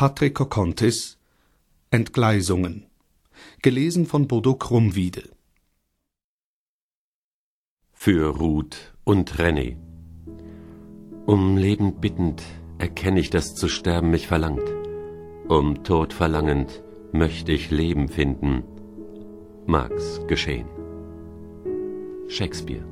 Patrick Kokontis Entgleisungen. Gelesen von Bodo Krumwiede. Für Ruth und René. Um Leben bittend erkenn ich, dass zu sterben mich verlangt. Um Tod verlangend möchte ich Leben finden. Mag's geschehen. Shakespeare.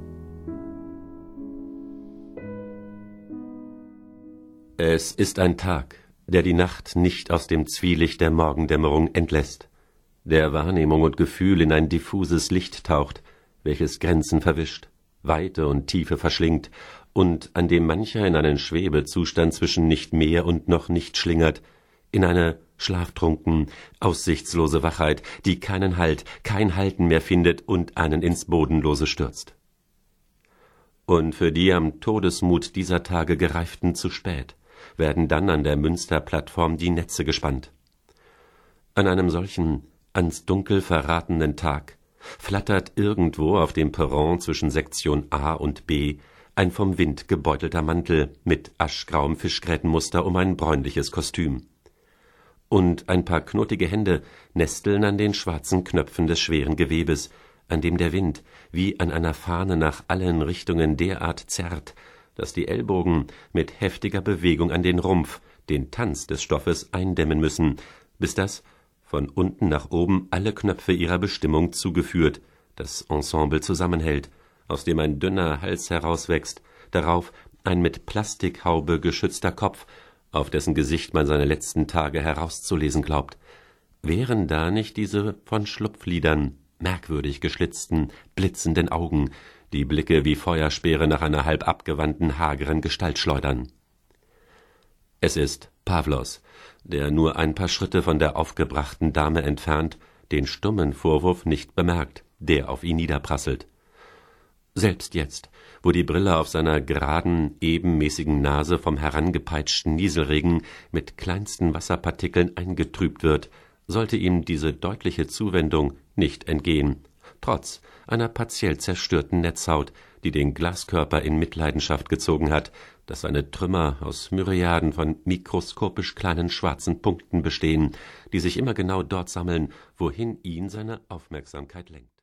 Es ist ein Tag, der die Nacht nicht aus dem Zwielicht der Morgendämmerung entlässt, der Wahrnehmung und Gefühl in ein diffuses Licht taucht, welches Grenzen verwischt, Weite und Tiefe verschlingt und an dem mancher in einen Schwebezustand zwischen nicht mehr und noch nicht schlingert, in eine schlaftrunken, aussichtslose Wachheit, die keinen Halt, kein Halten mehr findet und einen ins Bodenlose stürzt. Und für die am Todesmut dieser Tage Gereiften zu spät, werden dann an der Münsterplattform die Netze gespannt. An einem solchen, ans Dunkel verratenen Tag flattert irgendwo auf dem Perron zwischen Sektion A und B ein vom Wind gebeutelter Mantel mit aschgrauem Fischgrätenmuster um ein bräunliches Kostüm. Und ein paar knotige Hände nesteln an den schwarzen Knöpfen des schweren Gewebes, an dem der Wind wie an einer Fahne nach allen Richtungen derart zerrt, dass die Ellbogen mit heftiger Bewegung an den Rumpf den Tanz des Stoffes eindämmen müssen, bis das, von unten nach oben alle Knöpfe ihrer Bestimmung zugeführt, das Ensemble zusammenhält, aus dem ein dünner Hals herauswächst, darauf ein mit Plastikhaube geschützter Kopf, auf dessen Gesicht man seine letzten Tage herauszulesen glaubt. Wären da nicht diese von Schlupflidern, merkwürdig geschlitzten, blitzenden Augen, die Blicke wie Feuerspeere nach einer halb abgewandten, hageren Gestalt schleudern? Es ist Pavlos, der nur ein paar Schritte von der aufgebrachten Dame entfernt den stummen Vorwurf nicht bemerkt, der auf ihn niederprasselt. Selbst jetzt, wo die Brille auf seiner geraden, ebenmäßigen Nase vom herangepeitschten Nieselregen mit kleinsten Wasserpartikeln eingetrübt wird, sollte ihm diese deutliche Zuwendung nicht entgehen, trotz einer partiell zerstörten Netzhaut, die den Glaskörper in Mitleidenschaft gezogen hat, dass seine Trümmer aus Myriaden von mikroskopisch kleinen schwarzen Punkten bestehen, die sich immer genau dort sammeln, wohin ihn seine Aufmerksamkeit lenkt.